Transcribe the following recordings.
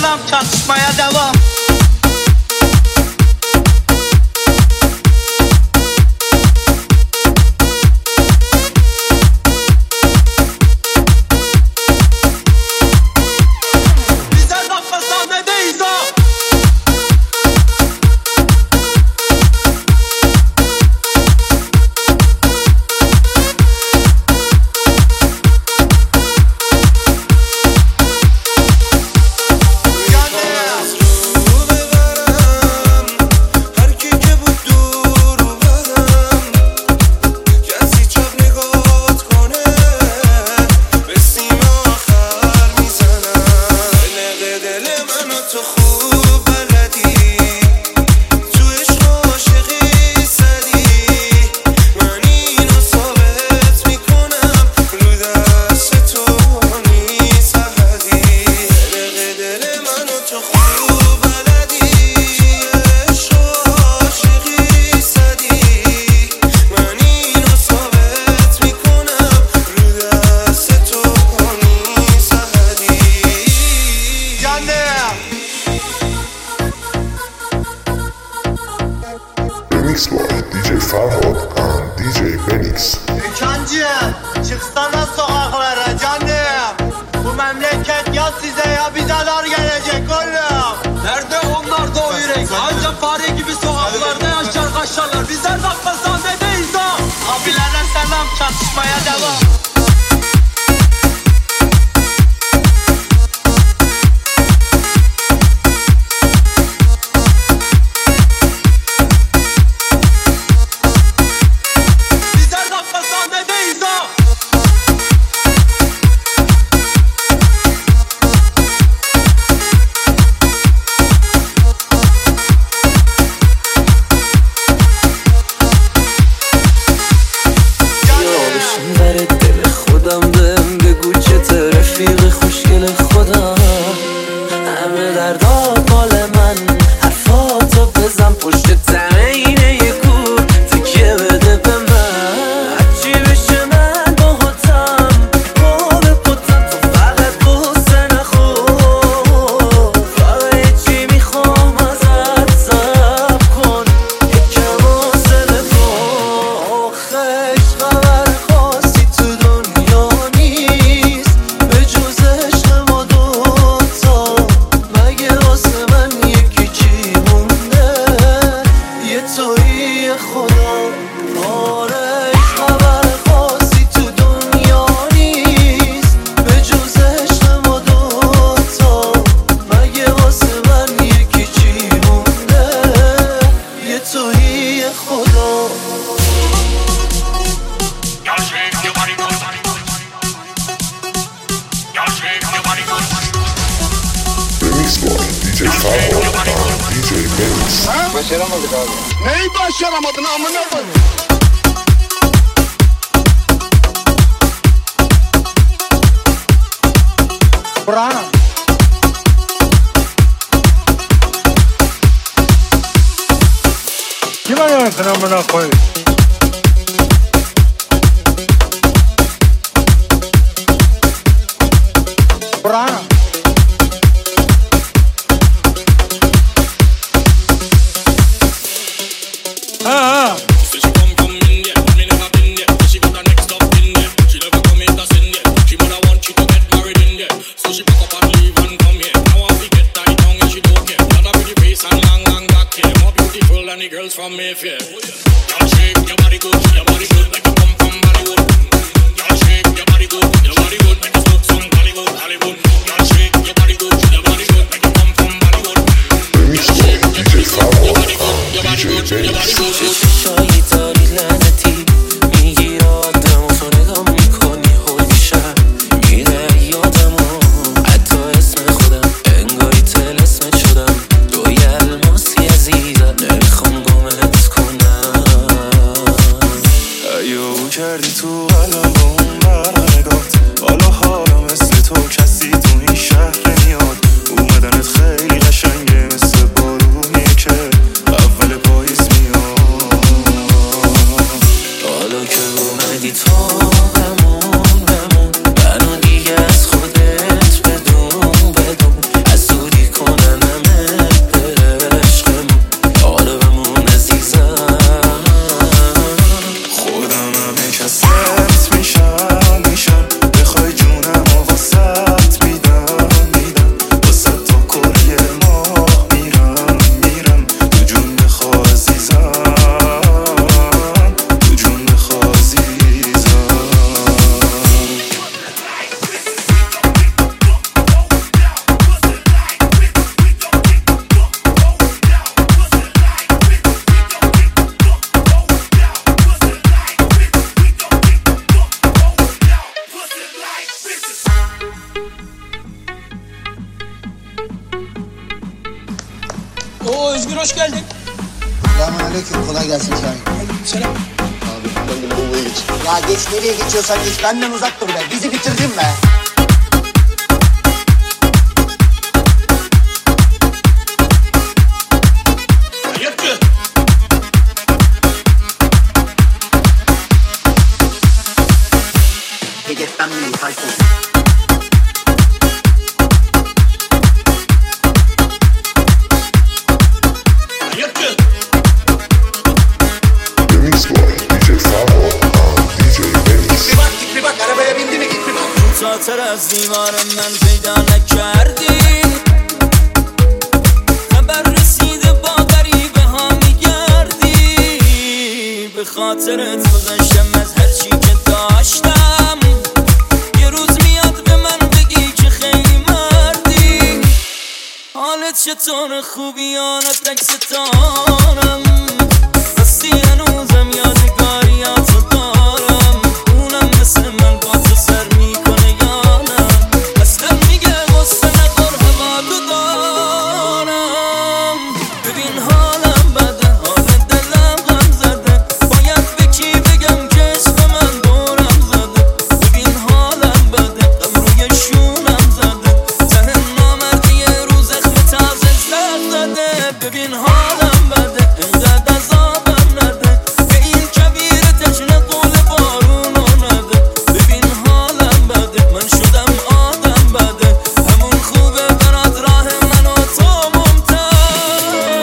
selam çatışmaya devam. DJ Farhad and DJ Benix. Cancığım, çıksana sokaklara canım. Bu memleket ya size ya bize dar gelecek oğlum. Nerede onlar da o yürek? Ancak fare gibi sokaklarda yaşar kaşarlar. Bizler bakma sahnedeyiz ha. Abilere selam çatışmaya devam. رفیق خوشگل خدا همه دردات مال من حرفاتو بزن پشت تمینه یه کور تکیه بده به من هرچی بشه من باهاتم با به پتم تو فقط بوسه نخور فقط یه چی میخوام ازت صبر کن یکم حوصله کن آخه خبر خاصی تو دنیا نیست به جز عشق ما دوتا مگه واسه من یکی چی مونده یه تویی خدا آره خبر خاصی تو دنیا نیست به جز عشق ما دوتا مگه واسه من یکی چی مونده یه تویی خدا Remix by DJ Farhad and DJ Benix. Başaramadık abi. Neyi başaramadın amına koyayım? Burhan. Kim ayarlasın amına koyayım? Burhan. Say she come from India, but me never been there. She got her next up in there. She never come in to send there. She mother want she to get married in there. So she pack up and leave and come here. Now I fi get tied down and she don't care. Not a pretty face and long back hair. More beautiful than the girls from Mayfair. Y'all shake your body good like you come from Bollywood. Y'all shake your body good like you smoke some Hollywood. Y'all shake your body good like you come from Bollywood. Remix by DJ Farhad and DJ Benix. چشایی داری لعنتی میگی آدم و تو نگاه میکنی هول میشم میره یادمو حتی اسم خودم انگاری طلسمت شدم توی الماسی عزیزم نمیخوام گمت کنم ایو کردی تو الان با اون برنگات حالا مثل تو کسی تو این شهر میاد اومدنت خیلی قشنگه مثل بارونیه که اول پاییز میاد Oo Özgür hoş geldin. Selamünaleyküm, kolay gelsin Şahin. Selam. Abi ben de Muğla'ya geç. Ya geç, nereye geçiyorsan geç, benden uzak dur be. Bizi bitirdin be. Ayıptı. Hedeften mi Tayfun? Ayıptı. The Mix Boy, DJ Favo, DJ Benix. Bir bak, arabaya bindi mi git bir bak. ساتر از دیوارم من پیدا نکردی خبر رسیده با غریبه ها میگردی به خاطرت گذشتم از هر چی که داشتم یه روز میاد به من بگی که خیلی مردی حالت چطور خوبیانت تکستانم راستی هنوزم یادگاریاتو دارم اونم مثل من با تو سر میکنه یانم اصلا میگه غصه نخور هوا تو دارم ببین حالم بده حال دلم غم زده باید به کی بگم که عشق من دورم زده ببین حالم بده غم روی شونم زده ته نامردی یه روز اخم تازه زد زده ببین حالم بده اینقدر عذابم نده به این کبیر تشنه قول بارونو نده ببین حالم بده من شدم آدم بده همون خوبه برات راه من و تو ممتده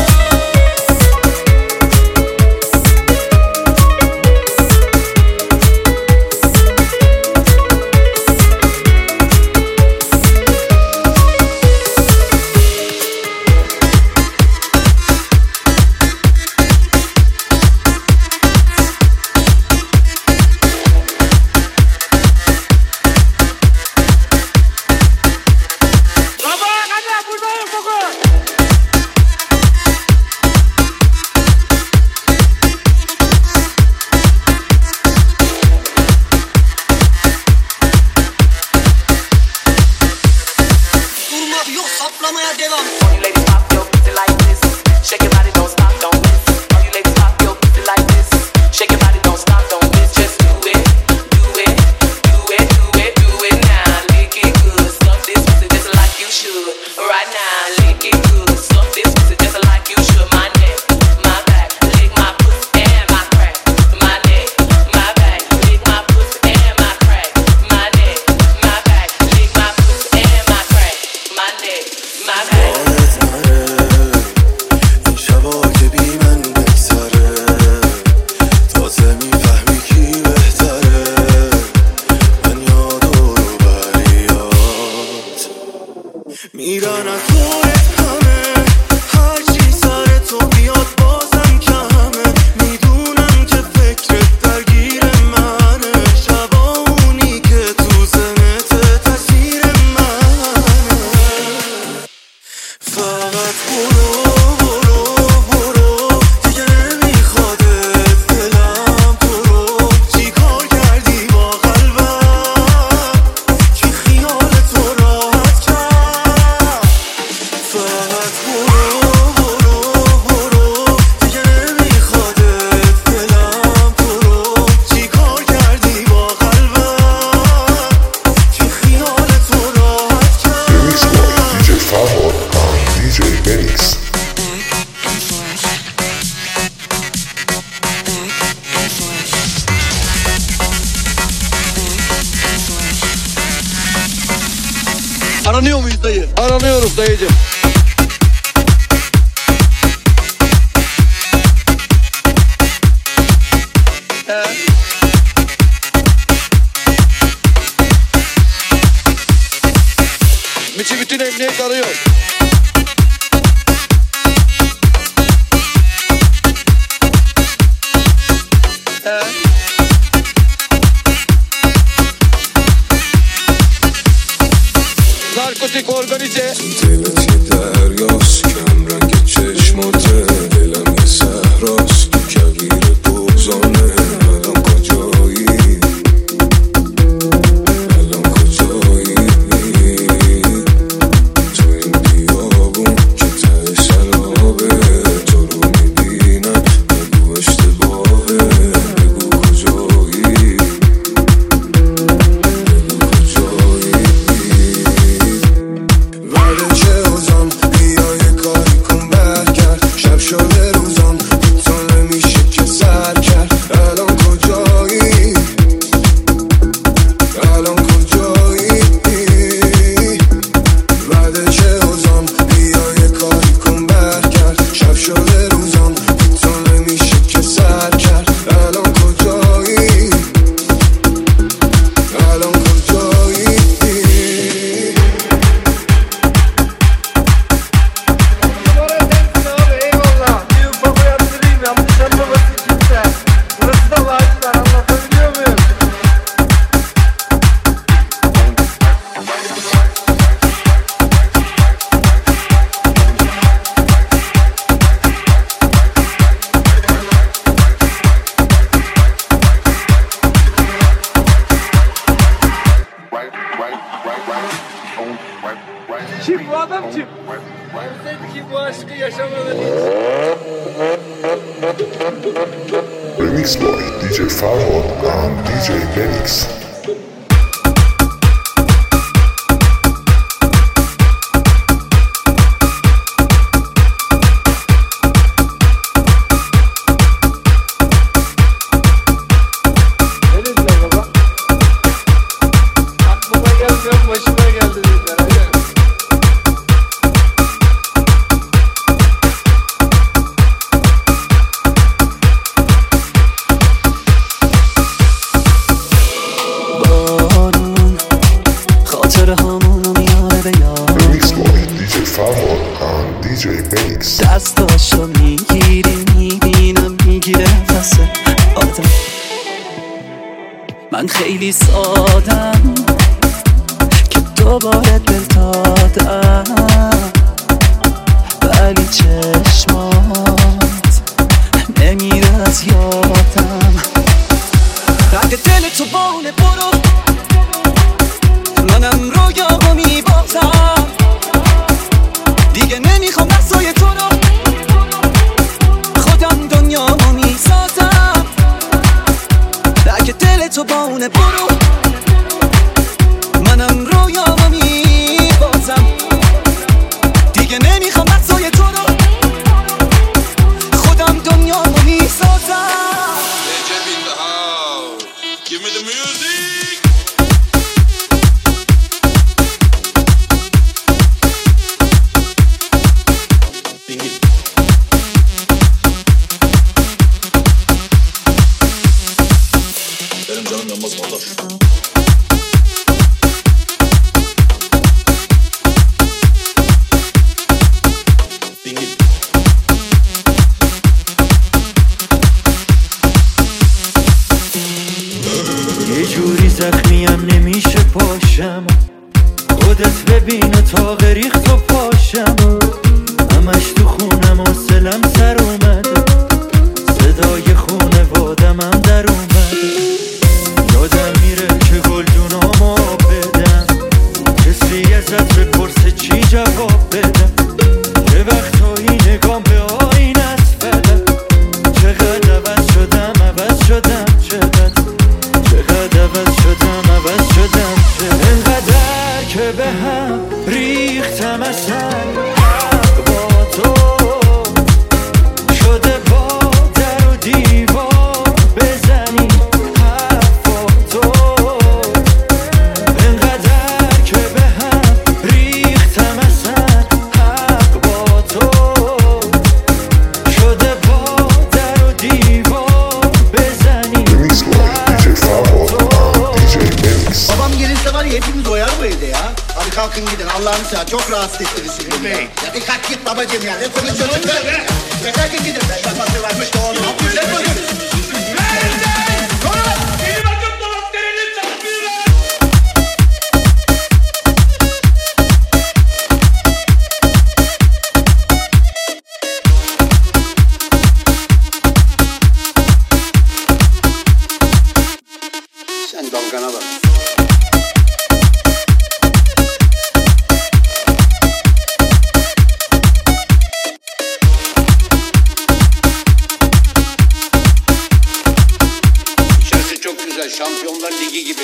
Durma yok, saplamaya devam. All you ladies pop your pussy like this. Shake your body, don't stop, don't miss. All you ladies pop your pussy like this. Shake your body, don't stop, don't miss. Just do it, do it, do it, do it, do it now. Lick it good, suck this pussy just like you should. Right now, lick it good, suck this pussy just like you should. My neck, my back, lick my pussy and my crack. My neck, my back, lick my pussy and my crack. My neck, my back, lick my pussy and my crack. My neck, my back. این شبا که بی من بگذره تازه میفهمی کی بهتره من یاد و روبریات میرن از خودت همه هرچی سر تو بیاد بازم کمه میدونم که فکرت درگیر منه شبا اونی که تو زنت تاثیر منه فقط برو برو برو دیگه نمیخوادت دلم تو رو چی کار کردی با قلبم که خیال تو راحت کرد فقط برو برو برو دیگه نمیخوادت دلم تو رو چی کار کردی با قلبم که خیال تو راحت کرد The Mix Boy, DJ Favo, DJ Benix. Aranıyor muyuz dayı? Aranıyoruz dayıcım. Miçi bütün emniyet arıyor. Narkotik organize. Deseydi ki bu aşkı yaşamalıyız. Remix by DJ Farhad and DJ Benix. Başıma geldi dediler. Hadi. بارون خاطر همونو میاره به یاد. Remix by DJ Farhad and DJ Benix. دستاشو میگیری میبینم میگیره نفس آدم. من خیلی سادم که دوباره دل دادم، ولی چشمات نمیره از یادم. رگ دل تو بانه برو، منم رویامو میبازم، دیگه نمیخوام دستای تو رو، خودم دنیامو میسازم. رگ دل تو بانه برو، منم رویامو میبازم، دیگه نمیخوام دستای تو رو، خودم دنیامو میسازم. Give me the music. Benim canım yanmaz motor. یه جوری زخمیم نمیشه پاشم، خودت ببین و تا غریخت و پاشم. همش تو خونم حوصلم سر اومده، صدای خونوادم هم در اومده. یادم میره که گلدونامو بدم، کسی ازت بپرسه چی جواب بدم. یه وقتایی نگام به آینه است بدم، چقدر عوض شدم چقدر عوض شدم انقدر که به هم ریختم اصلا. حق با تو شده با در و دیوار بزنی حرفا تو، انقدر که به هم ریختم اصلا. حق با تو شده با در و دیوار بزنی. Remix by DJ Farhad and DJ Benix. Babam gelirse var ya hepimiz doyar bu evde ya. Hadi kalkın gidin Allah'ını seversen çok rahatsız ettiniz şimdi. Ya bir kalk git babacığım ya. Ne konuşuyorsun be? Ya kalkın gidin. Şapası varmış da onu. Ne konuşuyorsun? Sen dalgana bak. İçerisi çok güzel. Şampiyonlar Ligi gibi.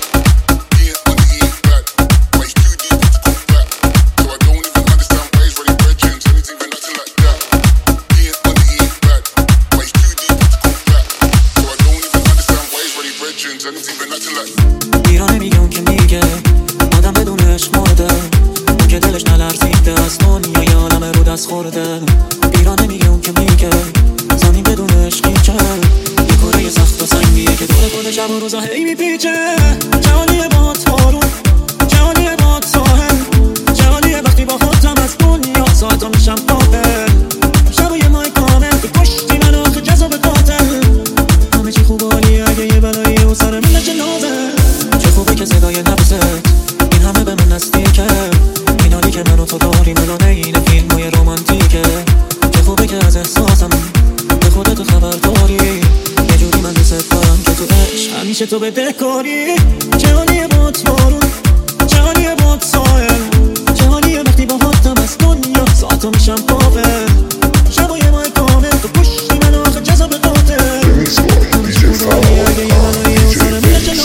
ایرانه میگم که میگه آدم بدون عشق مرده، اون که دلش نلرزیده از دنیای عالم رو دست خورده. ایرانه میگم که میگه زمین بدون عشقی که یه کره سخت و سنگیه که دور خود شب و روزا هی میپیچه. جهانیه با تارون، جهانیه با ساحل، جهانیه وقتی با خودم از دنیا ساعتا میشم قابل. شب و یه ماه کامل تو پشتی من آخه جذاب قاتل. همه چی خوب عالیه اگه یه بلایی و سر من نشه نازه. چه خوبه که صدای نفست این همه به من نزدیکه، این حالی که من و تو داریم الان این فیلمای رومانتیکه. چه خوبه که از احساسم به خودت خبر داری، یه جوری من دوست دارم که تو عشق همیشه تو بدهکاری. جهانیه با تارون، جهانیه با ساحل، جهانیه وقتی با خودم از دنیا ساعت تو میشم پاور شبای ما کامل تو پشتی من آخه جذاب قاتل Remix by DJ Famo DJ Bass.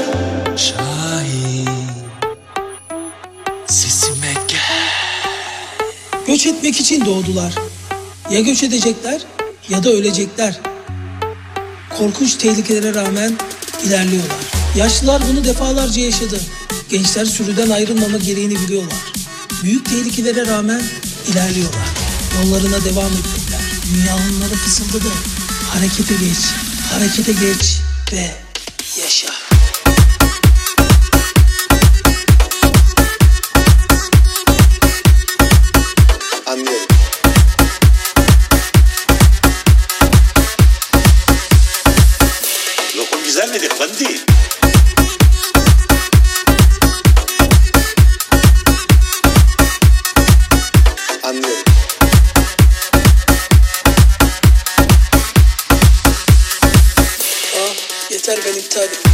Göç etmek için doğdular. Ya göç edecekler ya da ölecekler. Korkunç tehlikelere rağmen ilerliyorlar. Yaşlılar bunu defalarca yaşadı. Gençler sürüden ayrılmama gereğini biliyorlar. Büyük tehlikelere rağmen ilerliyorlar. Yollarına devam ettiler. Dünya onlara fısıldadı. Harekete geç ve yaşa. Anlıyorum. Lokum güzel midir Kandi? Anlıyorum. Yeter ben iptal ettim.